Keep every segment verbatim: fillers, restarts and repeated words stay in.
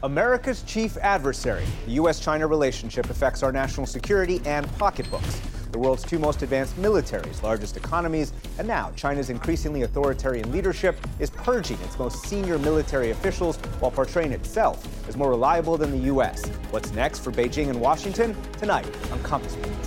America's chief adversary. The U S China relationship affects our national security and pocketbooks. The world's two most advanced militaries, largest economies, and now China's increasingly authoritarian leadership is purging its most senior military officials while portraying itself as more reliable than the U S. What's next for Beijing and Washington? Tonight on Compass Points.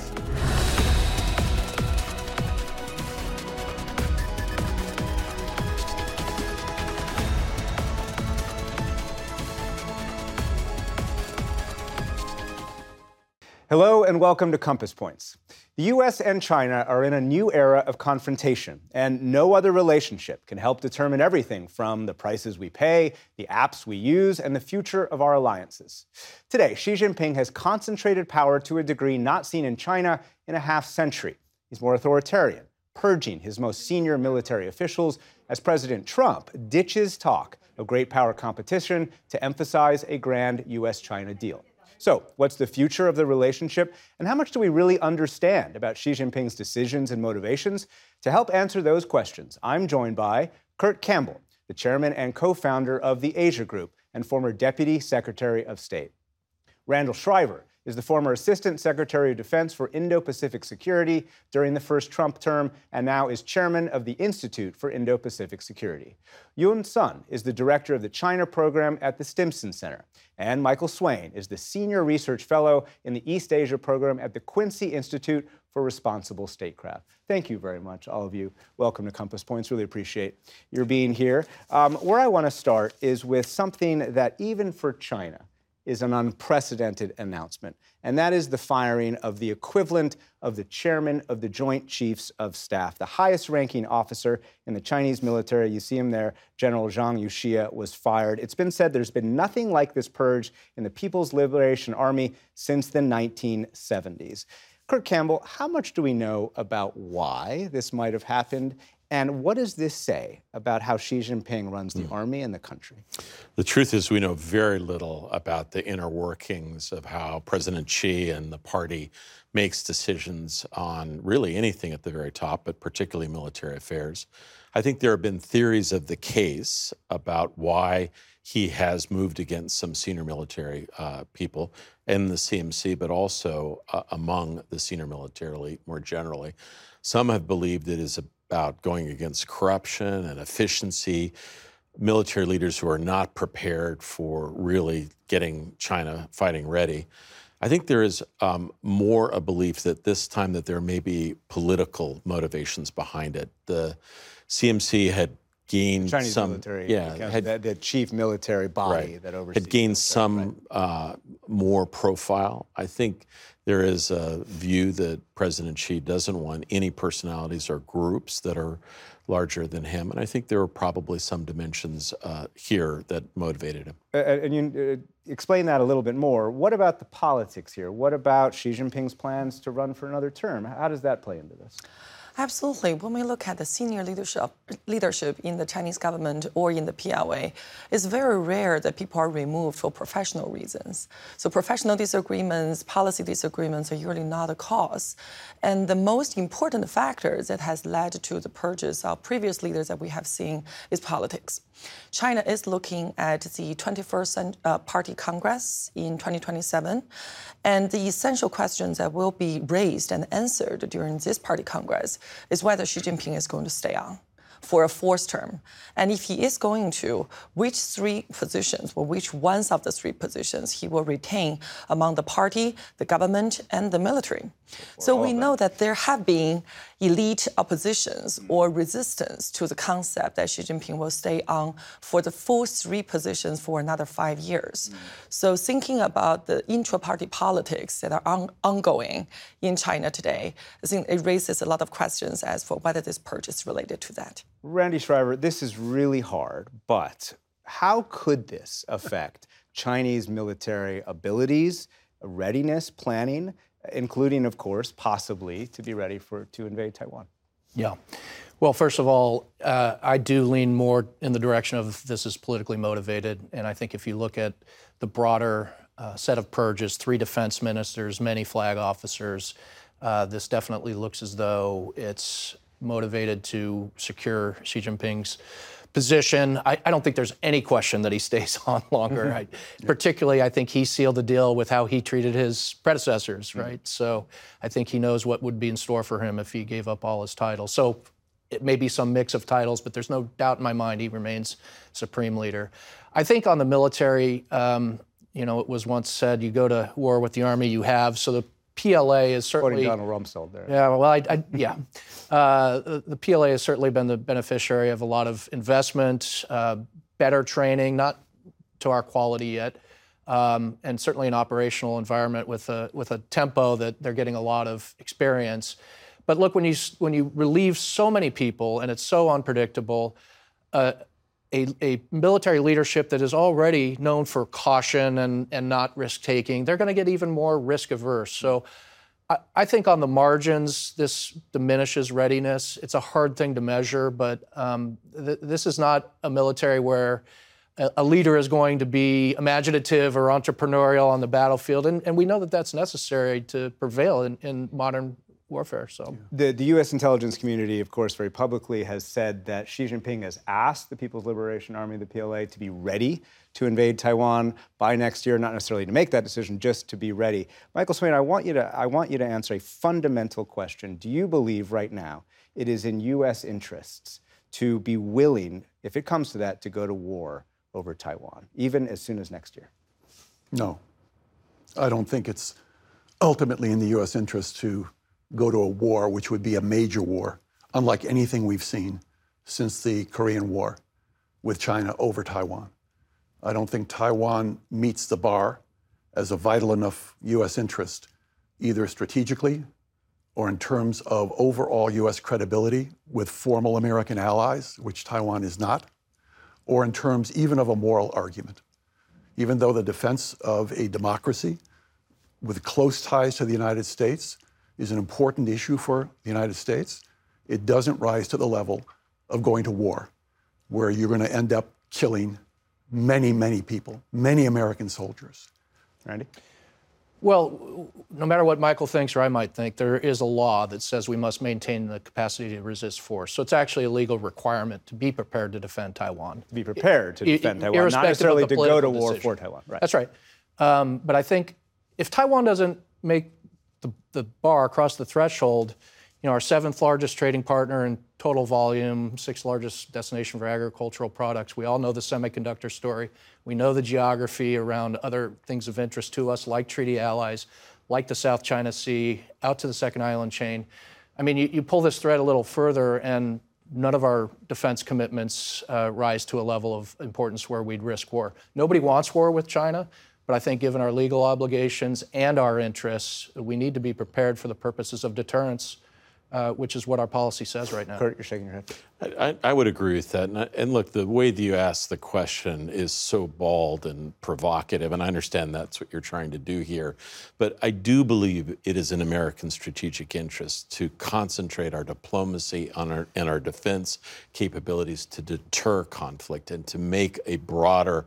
Hello and welcome to Compass Points. The U S and China are in a new era of confrontation, and no other relationship can help determine everything from the prices we pay, the apps we use, and the future of our alliances. Today, Xi Jinping has concentrated power to a degree not seen in China in a half century. He's more authoritarian, purging his most senior military officials as President Trump ditches talk of great power competition to emphasize a grand U S China deal. So, what's the future of the relationship, and how much do we really understand about Xi Jinping's decisions and motivations? To help answer those questions, I'm joined by Kurt Campbell, the chairman and co-founder of the Asia Group and former Deputy Secretary of State. Randall Shriver is the former Assistant Secretary of Defense for Indo-Pacific Security during the first Trump term and now is chairman of the Institute for Indo-Pacific Security. Yun Sun is the director of the China program at the Stimson Center. And Michael Swain is the senior research fellow in the East Asia program at the Quincy Institute for Responsible Statecraft. Thank you very much, all of you. Welcome to Compass Points. Really appreciate your being here. Um, where I want to start is with something that even for China is an unprecedented announcement, and that is the firing of the equivalent of the chairman of the Joint Chiefs of Staff, the highest-ranking officer in the Chinese military. You see him there, General Zhang Yuxia, was fired. It's been said there's been nothing like this purge in the People's Liberation Army since the nineteen seventies. Kurt Campbell, how much do we know about why this might have happened? And what does this say about how Xi Jinping runs the mm. army and the country? The truth is we know very little about the inner workings of how President Xi and the party makes decisions on really anything at the very top, but particularly military affairs. I think there have been theories of the case about why he has moved against some senior military uh, people in the C M C, but also uh, among the senior military elite more generally. Some have believed it is a about going against corruption and efficiency, military leaders who are not prepared for really getting China fighting ready. I think there is um, more a belief that this time that there may be political motivations behind it. The C M C had gained Chinese some, military, yeah, had, the, the chief military body right, that oversees. Had gained military, some right. uh, more profile. I think there is a view that President Xi doesn't want any personalities or groups that are larger than him. And I think there are probably some dimensions uh, here that motivated him. Uh, and you uh, explain that a little bit more. What about the politics here? What about Xi Jinping's plans to run for another term? How does that play into this? Absolutely. When we look at the senior leadership leadership in the Chinese government or in the P L A, it's very rare that people are removed for professional reasons. So professional disagreements, policy disagreements are usually not a cause. And the most important factor that has led to the purges of previous leaders that we have seen is politics. China is looking at the twenty-first uh, Party Congress in twenty twenty-seven, and the essential questions that will be raised and answered during this Party Congress is whether Xi Jinping is going to stay on for a fourth term. And if he is going to, which three positions, or which ones of the three positions he will retain among the party, the government, and the military. So we know that there have been elite oppositions or resistance to the concept that Xi Jinping will stay on for the full three positions for another five years. Mm. So thinking about the intra-party politics that are on, ongoing in China today, I think it raises a lot of questions as for whether this purge is related to that. Randy Shriver, this is really hard, but how could this affect Chinese military abilities, readiness, planning, including, of course, possibly to be ready for to invade Taiwan? Yeah. Well, first of all, uh, I do lean more in the direction of this is politically motivated. And I think if you look at the broader uh, set of purges, three defense ministers, many flag officers, uh, this definitely looks as though it's motivated to secure Xi Jinping's position. I, I don't think there's any question that he stays on longer. Mm-hmm. I, particularly, I think he sealed the deal with how he treated his predecessors, Mm-hmm. right? So I think he knows what would be in store for him if he gave up all his titles. So it may be some mix of titles, but there's no doubt in my mind he remains supreme leader. I think on the military, um, you know, it was once said, you go to war with the Army, you have. So the P L A is certainly... Quoting Donald Rumsfeld there. Yeah, well, I, I yeah. Uh, the, the P L A has certainly been the beneficiary of a lot of investment, uh, better training, not to our quality yet, um, and certainly an operational environment with a, with a tempo that they're getting a lot of experience. But look, when you when you relieve so many people and it's so unpredictable, uh, a, a military leadership that is already known for caution and, and not risk-taking, they're going to get even more risk-averse. So I, I think on the margins, this diminishes readiness. It's a hard thing to measure, but um, th- this is not a military where a, a leader is going to be imaginative or entrepreneurial on the battlefield, and, and we know that that's necessary to prevail in, in modern warfare. So the, the U S intelligence community, of course, very publicly has said that Xi Jinping has asked the People's Liberation Army, the P L A, to be ready to invade Taiwan by next year, not necessarily to make that decision, just to be ready. Michael Swain, I want you to I want you to answer a fundamental question. Do you believe right now it is in U S interests to be willing, if it comes to that, to go to war over Taiwan, even as soon as next year? No. I don't think it's ultimately in the U S interest to go to a war, which would be a major war, unlike anything we've seen since the Korean War with China over Taiwan. I don't think Taiwan meets the bar as a vital enough U S interest, either strategically or in terms of overall U S credibility with formal American allies, which Taiwan is not, or in terms even of a moral argument. Even though the defense of a democracy with close ties to the United States is an important issue for the United States, it doesn't rise to the level of going to war, where you're going to end up killing many, many people, many American soldiers. Randy? Well, no matter what Michael thinks or I might think, there is a law that says we must maintain the capacity to resist force. So it's actually a legal requirement to be prepared to defend Taiwan. To be prepared to defend I- Taiwan, not necessarily of the to go to political war decision. for Taiwan. Right. That's right. Um, but I think if Taiwan doesn't make the, the bar, cross the threshold, you know, our seventh largest trading partner in total volume, sixth largest destination for agricultural products. We all know the semiconductor story. We know the geography around other things of interest to us, like treaty allies, like the South China Sea, out to the second island chain. I mean, you, you pull this thread a little further, and none of our defense commitments uh, rise to a level of importance where we'd risk war. Nobody wants war with China. But I think given our legal obligations and our interests, we need to be prepared for the purposes of deterrence, uh, which is what our policy says right now. Kurt, you're shaking your head. I, I would agree with that. And, I, and look, the way that you ask the question is so bald and provocative, and I understand that's what you're trying to do here. But I do believe it is in American strategic interest to concentrate our diplomacy on our, and our defense capabilities to deter conflict and to make a broader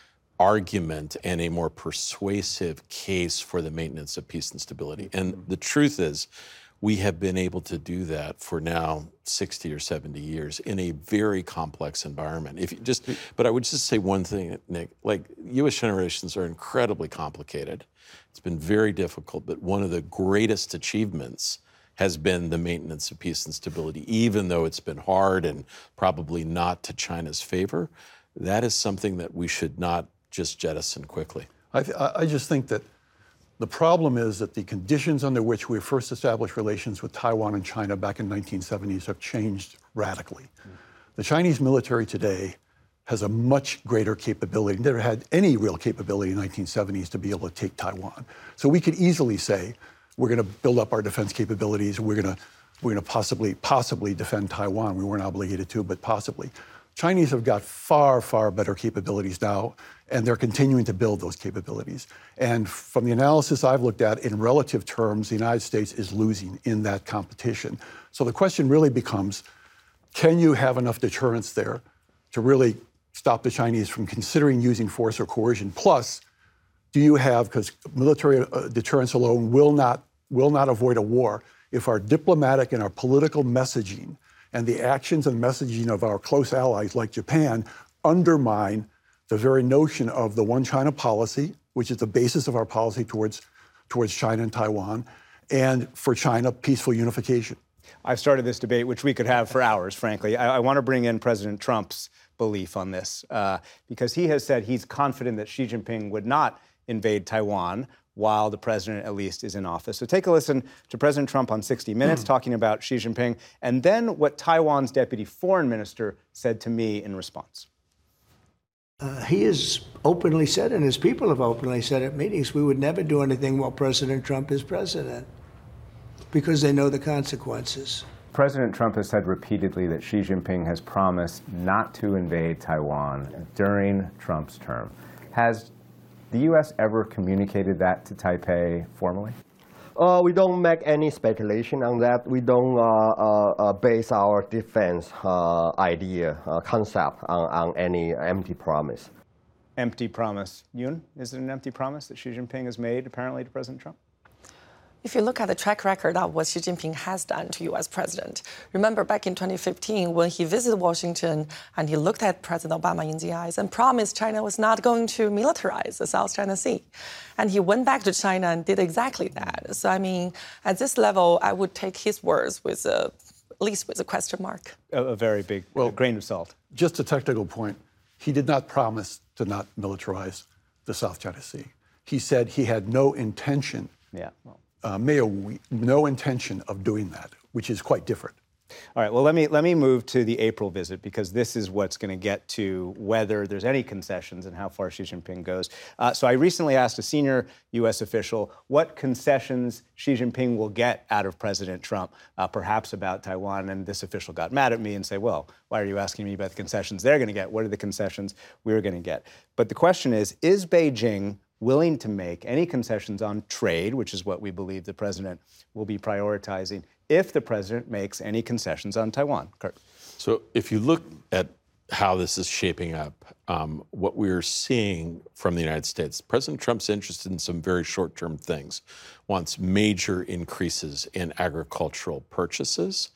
argument and a more persuasive case for the maintenance of peace and stability. And the truth is, we have been able to do that for now sixty or seventy years in a very complex environment. If you just, but I would just say one thing, Nick, like U S generations are incredibly complicated. It's been very difficult, but one of the greatest achievements has been the maintenance of peace and stability, even though it's been hard and probably not to China's favor. That is something that we should not just jettison quickly. I, th- I just think that the problem is that the conditions under which we first established relations with Taiwan and China back in the nineteen seventies have changed radically. Mm. The Chinese military today has a much greater capability, never had any real capability in the nineteen seventies to be able to take Taiwan. So we could easily say, we're going to build up our defense capabilities, we're going to we're going to possibly, possibly defend Taiwan. We weren't obligated to, but possibly. Chinese have got far, far better capabilities now, and they're continuing to build those capabilities. And from the analysis I've looked at, in relative terms, the United States is losing in that competition. So the question really becomes, can you have enough deterrence there to really stop the Chinese from considering using force or coercion? Plus, do you have, because military uh, deterrence alone will not, will not avoid a war, if our diplomatic and our political messaging And the actions and messaging of our close allies like Japan undermine the very notion of the one China policy, which is the basis of our policy towards, towards China and Taiwan, and for China, peaceful unification. I've started this debate, which we could have for hours, frankly. I, I want to bring in President Trump's belief on this, uh, because he has said he's confident that Xi Jinping would not invade Taiwan while the president, at least, is in office. So take a listen to President Trump on sixty minutes talking about Xi Jinping, and then what Taiwan's deputy foreign minister said to me in response. Uh, he has openly said, and his people have openly said at meetings, we would never do anything while President Trump is president, because they know the consequences. President Trump has said repeatedly that Xi Jinping has promised not to invade Taiwan during Trump's term. Has the U S ever communicated that to Taipei formally? Uh, we don't make any speculation on that. We don't uh, uh, uh, base our defense uh, idea, uh, concept on, on any empty promise. Empty promise. Yoon, is it an empty promise that Xi Jinping has made, apparently, to President Trump? If you look at the track record of what Xi Jinping has done to U S president, remember back in twenty fifteen when he visited Washington and he looked at President Obama in the eyes and promised China was not going to militarize the South China Sea. And he went back to China and did exactly that. So, I mean, at this level, I would take his words with a, at least with a question mark. A, a very big well, grain of salt. Just a technical point. He did not promise to not militarize the South China Sea. He said he had no intention. Yeah. Well. Uh, Mayo, we, no intention of doing that, which is quite different. All right, well, let me let me move to the April visit, because this is what's going to get to whether there's any concessions and how far Xi Jinping goes. Uh, so I recently asked a senior U S official what concessions Xi Jinping will get out of President Trump, uh, perhaps about Taiwan, and this official got mad at me and said, well, why are you asking me about the concessions they're going to get? What are the concessions we're going to get? But the question is, is Beijing willing to make any concessions on trade, which is what we believe the president will be prioritizing, if the president makes any concessions on Taiwan? Kurt. So if you look at how this is shaping up, um, what we're seeing from the United States, President Trump's interested in some very short-term things, wants major increases in agricultural purchases,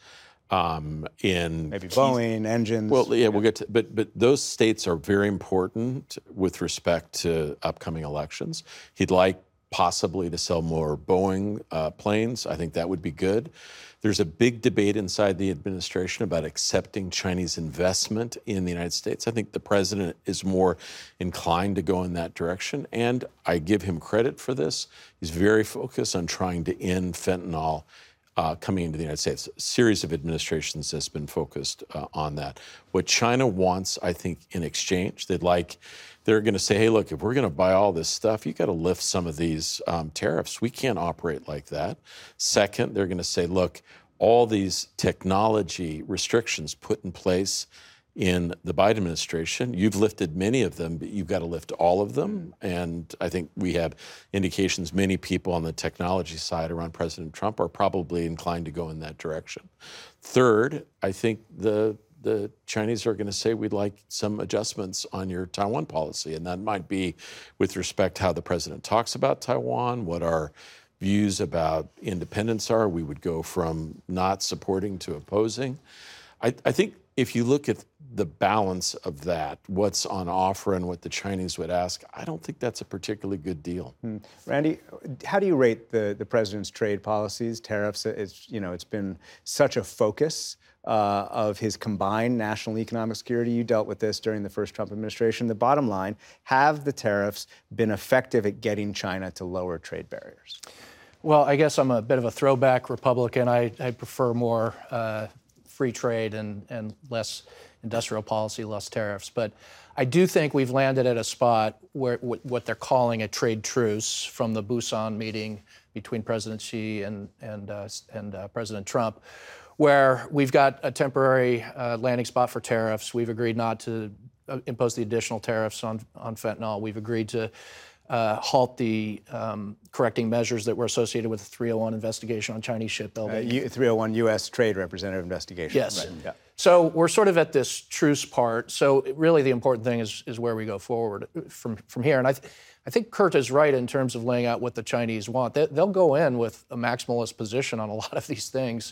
Um, in maybe Boeing engines. Well, yeah, yeah, we'll get to, but but those states are very important with respect to upcoming elections. He'd like possibly to sell more Boeing uh, planes. I think that would be good. There's a big debate inside the administration about accepting Chinese investment in the United States. I think the president is more inclined to go in that direction, and I give him credit for this. He's very focused on trying to end fentanyl Uh, coming into the United States. A series of administrations has been focused uh, on that. What China wants, I think, in exchange, they'd like, they're going to say, hey, look, if we're going to buy all this stuff, you got to lift some of these um, tariffs. We can't operate like that. Second, they're going to say, look, all these technology restrictions put in place in the Biden administration, you've lifted many of them, but you've got to lift all of them. And I think we have indications many people on the technology side around President Trump are probably inclined to go in that direction. Third, I think the the Chinese are going to say we'd like some adjustments on your Taiwan policy. And that might be with respect to how the president talks about Taiwan, what our views about independence are. We would go from not supporting to opposing. I, I think if you look at the balance of that, what's on offer and what the Chinese would ask, I don't think that's a particularly good deal. Hmm. Randy, how do you rate the, the president's trade policies, tariffs? It's, you know, it's been such a focus uh, of his combined national economic security. You dealt with this during the first Trump administration. The bottom line, have the tariffs been effective at getting China to lower trade barriers? Well, I guess I'm a bit of a throwback Republican. I, I prefer more uh, free trade and, and less industrial policy, less tariffs. But I do think we've landed at a spot where what they're calling a trade truce from the Busan meeting between President Xi and, and, uh, and uh, President Trump, where we've got a temporary uh, landing spot for tariffs. We've agreed not to uh, impose the additional tariffs on, on fentanyl. We've agreed to Uh, halt the um, correcting measures that were associated with the three oh one investigation on Chinese shipbuilding. Uh, three oh one U S Trade Representative investigation. Yes. Right. Yeah. So we're sort of at this truce part. So really the important thing is is where we go forward from, from here. And I, th- I think Kurt is right in terms of laying out what the Chinese want. They, they'll go in with a maximalist position on a lot of these things.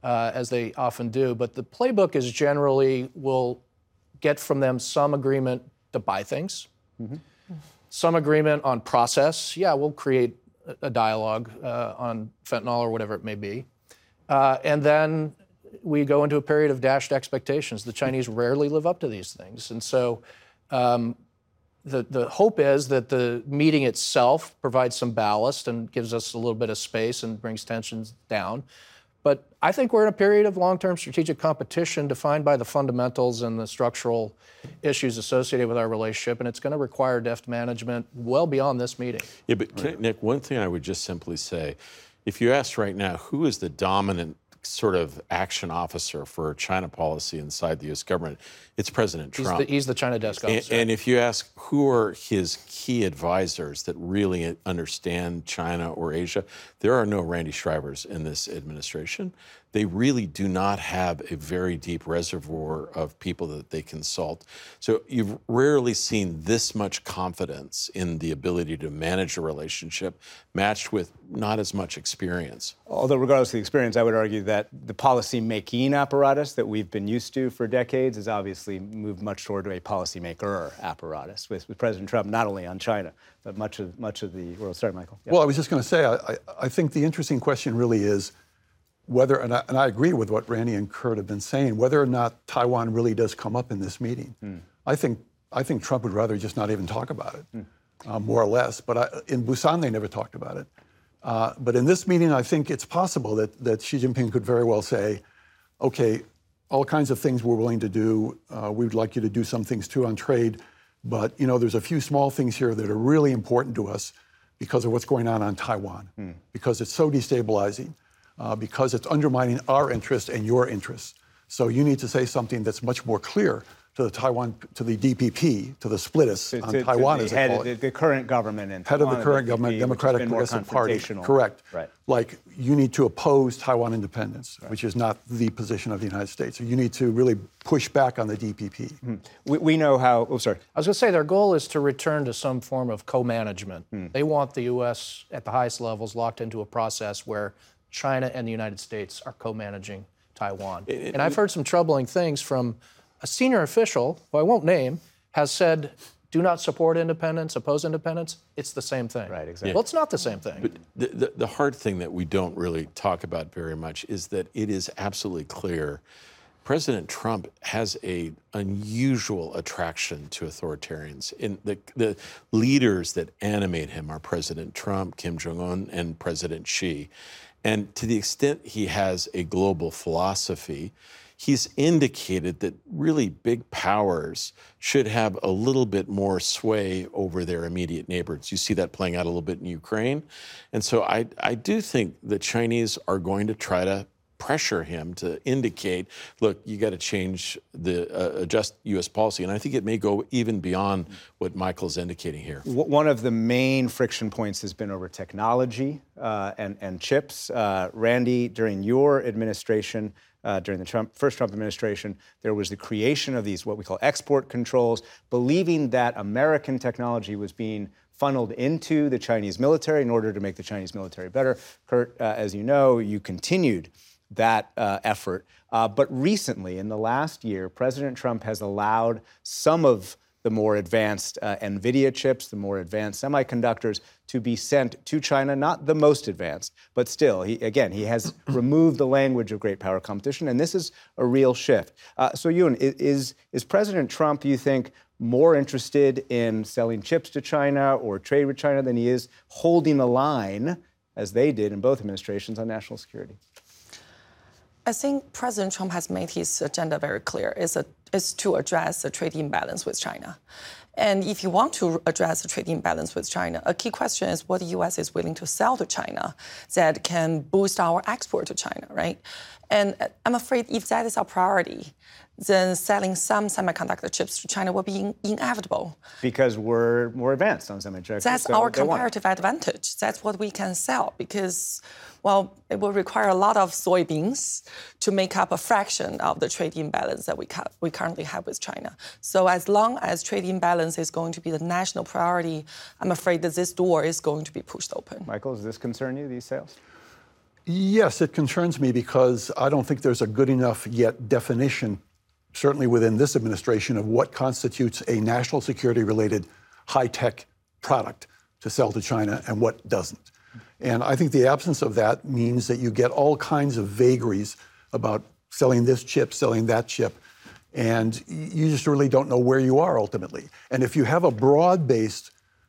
uh, as they often do. But the playbook is generally we'll get from them some agreement to buy things, mm-hmm. some agreement on process. Yeah, we'll create a dialogue uh, on fentanyl or whatever it may be. Uh, and then we go into a period of dashed expectations. The Chinese rarely live up to these things. And so um, the, the hope is that the meeting itself provides some ballast and gives us a little bit of space and brings tensions down. But I think we're in a period of long-term strategic competition defined by the fundamentals and the structural issues associated with our relationship, and it's going to require deft management well beyond this meeting. Yeah, but right. Nick, one thing I would just simply say, if you ask right now, who is the dominant sort of action officer for China policy inside the U S government, it's President Trump. He's the, he's the China desk officer. And, and if you ask who are his key advisors that really understand China or Asia, there are no Randy Shrivers in this administration. They really do not have a very deep reservoir of people that they consult. So you've rarely seen this much confidence in the ability to manage a relationship matched with not as much experience. Although regardless of the experience, I would argue that the policy-making apparatus that we've been used to for decades has obviously moved much toward a policymaker apparatus with, with President Trump, not only on China, but much of much of the world. Sorry, Michael. Yeah. Well, I was just going to say, I, I, I think the interesting question really is whether, and I, and I agree with what Randy and Kurt have been saying, whether or not Taiwan really does come up in this meeting. Mm. I think I think Trump would rather just not even talk about it, mm. uh, more or less. But I, in Busan, they never talked about it. Uh, but in this meeting, I think it's possible that, that Xi Jinping could very well say, okay, all kinds of things we're willing to do. Uh, we would like you to do some things too on trade. But, you know, there's a few small things here that are really important to us because of what's going on on Taiwan, mm. because it's so destabilizing. Uh, because it's undermining our interests and your interests. So you need to say something that's much more clear to the Taiwan, to the D P P, to the splitus to, on to, Taiwan, to as the they head call of it. The, the current government in Head Taiwan, of the current D P P, government, Democratic Progressive Party. Correct. Right. Like, you need to oppose Taiwan independence, right. which is not the position of the United States. So you need to really push back on the D P P. Mm-hmm. We, we know how, oh, sorry. I was going to say their goal is to return to some form of co-management. Mm. They want the U S at the highest levels locked into a process where China and the United States are co-managing Taiwan. It, it, and I've heard some troubling things from a senior official, who I won't name, has said, do not support independence, oppose independence. It's the same thing. Right, exactly. Well, it's not the same thing. But the, the, the hard thing that we don't really talk about very much is that it is absolutely clear President Trump has an unusual attraction to authoritarians. In the, the leaders that animate him are President Trump, Kim Jong-un, and President Xi. And to the extent he has a global philosophy, he's indicated that really big powers should have a little bit more sway over their immediate neighbors. You see that playing out a little bit in Ukraine. And so I, I do think the Chinese are going to try to pressure him to indicate, look, you got to change the, uh, adjust U S policy. And I think it may go even beyond what Michael's indicating here. One of the main friction points has been over technology uh, and, and chips. Uh, Randy, during your administration, uh, during the Trump, first Trump administration, there was the creation of these, what we call export controls, believing that American technology was being funneled into the Chinese military in order to make the Chinese military better. Kurt, uh, as you know, you continued that uh, effort. Uh, but recently, in the last year, President Trump has allowed some of the more advanced uh, NVIDIA chips, the more advanced semiconductors, to be sent to China, not the most advanced, but still, he, again, he has removed the language of great power competition, and this is a real shift. Uh, so, Ewan, is, is President Trump, you think, more interested in selling chips to China or trade with China than he is holding the line, as they did in both administrations, on national security? I think President Trump has made his agenda very clear. It's, a, it's to address the trade imbalance with China. And if you want to address the trade imbalance with China, a key question is what the U S is willing to sell to China that can boost our export to China, right? And I'm afraid if that is our priority, then selling some semiconductor chips to China will be in, inevitable. Because we're more advanced on semiconductors. That's so our comparative advantage. That's what we can sell because, well, it will require a lot of soybeans to make up a fraction of the trade imbalance that we, ca- we currently have with China. So as long as trade imbalance is going to be the national priority, I'm afraid that this door is going to be pushed open. Michael, does this concern you, these sales? Yes, it concerns me because I don't think there's a good enough yet definition, certainly within this administration, of what constitutes a national security-related high-tech product to sell to China and what doesn't. And I think the absence of that means that you get all kinds of vagaries about selling this chip, selling that chip, and you just really don't know where you are ultimately. And if you have a broad-based,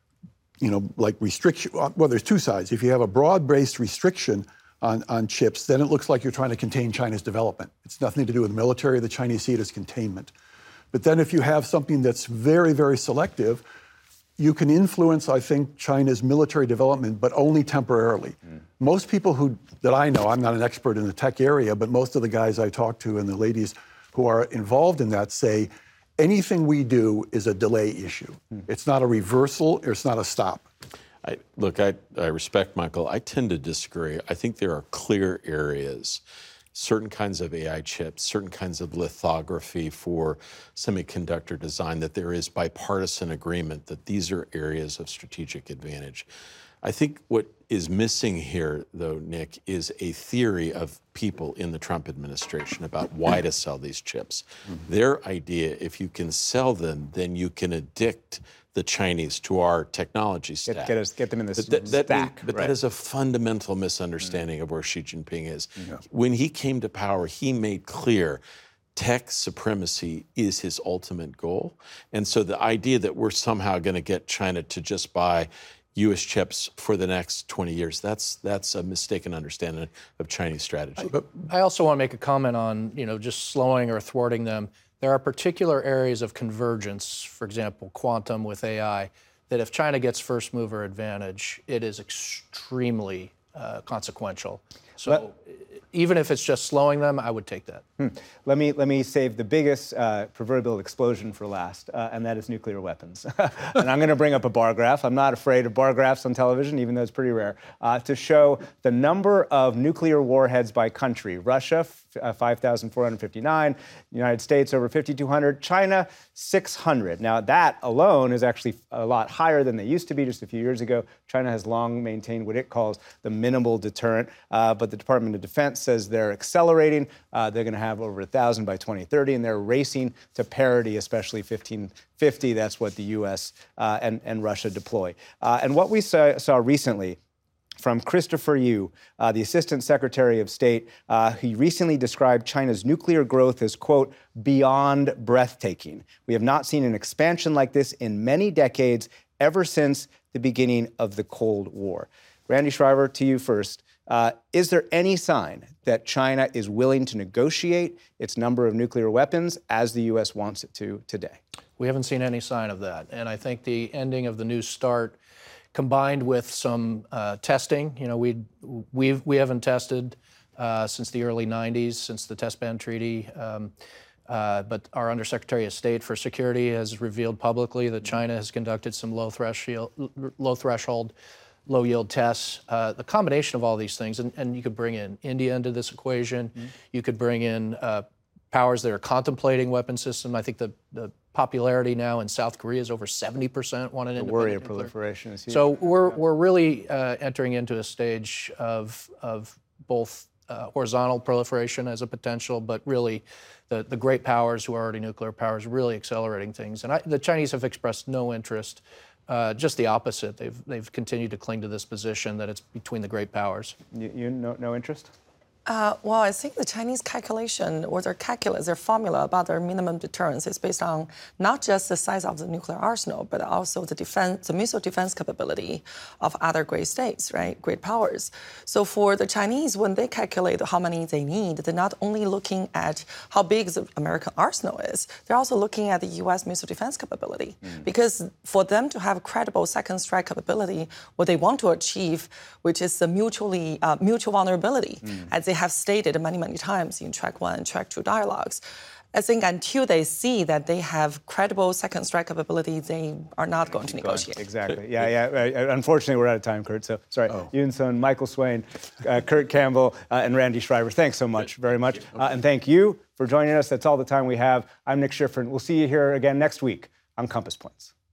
you know, like restriction, well, there's two sides. If you have a broad-based restriction on, on chips, then it looks like you're trying to contain China's development. It's nothing to do with the military. The Chinese see it as containment. But then if you have something that's very, very selective, you can influence, I think, China's military development, but only temporarily. Mm. Most people who that I know, I'm not an expert in the tech area, but most of the guys I talk to and the ladies who are involved in that say, anything we do is a delay issue. Mm. It's not a reversal, or it's not a stop. I, look, I, I respect Michael. I tend to disagree. I think there are clear areas, certain kinds of A I chips, certain kinds of lithography for semiconductor design, that there is bipartisan agreement that these are areas of strategic advantage. I think what is missing here, though, Nick, is a theory of people in the Trump administration about why to sell these chips. Mm-hmm. Their idea, if you can sell them, then you can addict the Chinese to our technology stack. Get, get, us, get them in this but that, stack. That, but right. that is a fundamental misunderstanding mm. of where Xi Jinping is. Yeah. When he came to power, he made clear tech supremacy is his ultimate goal. And so the idea that we're somehow going to get China to just buy U S chips for the next twenty years, that's that's a mistaken understanding of Chinese strategy. But I also want to make a comment on, you know, just slowing or thwarting them. There are particular areas of convergence, for example, quantum with A I, that if China gets first mover advantage, it is extremely uh, consequential. So Let, even if it's just slowing them, I would take that. Hmm. Let me let me save the biggest uh, proverbial explosion for last, uh, and that is nuclear weapons. And I'm going to bring up a bar graph. I'm not afraid of bar graphs on television, even though it's pretty rare, uh, to show the number of nuclear warheads by country. Russia, f- uh, five thousand four hundred fifty-nine. United States, over fifty-two hundred. China, six hundred. Now, that alone is actually a lot higher than they used to be just a few years ago. China has long maintained what it calls the minimal deterrent, uh, but the Department of Defense says they're accelerating. Uh, they're going to have over one thousand by twenty thirty, and they're racing to parity, especially fifteen fifty. That's what the U S uh, and, and Russia deploy. Uh, and what we saw, saw recently from Christopher Yu, uh, the Assistant Secretary of State, uh, he recently described China's nuclear growth as, quote, beyond breathtaking. We have not seen an expansion like this in many decades, ever since the beginning of the Cold War. Randy Schriver, to you first. Uh, is there any sign that China is willing to negotiate its number of nuclear weapons as the U S wants it to today? We haven't seen any sign of that. And I think the ending of the New START, combined with some uh, testing, you know, we we've we haven't tested uh, since the early nineties, since the Test Ban Treaty. Um, uh, but our Undersecretary of State for Security has revealed publicly that China has conducted some low threshold, low threshold, low yield tests. Uh, the combination of all these things, and, and you could bring in India into this equation. Mm-hmm. You could bring in uh, powers that are contemplating weapon system. I think the, the popularity now in South Korea is over seventy percent want an the independent worry of nuclear. proliferation is huge. So we're we're really uh, entering into a stage of of both uh, horizontal proliferation as a potential, but really the, the great powers who are already nuclear powers really accelerating things. And I, the Chinese have expressed no interest. Uh, just the opposite. They've they've continued to cling to this position that it's between the great powers. You, you no no interest? Uh, well, I think the Chinese calculation or their calculus, their formula about their minimum deterrence is based on not just the size of the nuclear arsenal, but also the defense, the missile defense capability of other great states, right? Great powers. So for the Chinese, when they calculate how many they need, they're not only looking at how big the American arsenal is, they're also looking at the U S missile defense capability. Mm. Because for them to have credible second strike capability, what they want to achieve, which is the mutually uh, mutual vulnerability, mm. as they have stated many, many times in track one and track two dialogues. I think until they see that they have credible second strike capability, they are not going to negotiate. Exactly. Yeah, yeah. Unfortunately, we're out of time, Kurt. So sorry. Oh. Yoon Sun, Michael Swain, uh, Kurt Campbell, uh, and Randy Schriver. Thanks so much, very much. Uh, and thank you for joining us. That's all the time we have. I'm Nick Schifrin. We'll see you here again next week on Compass Points.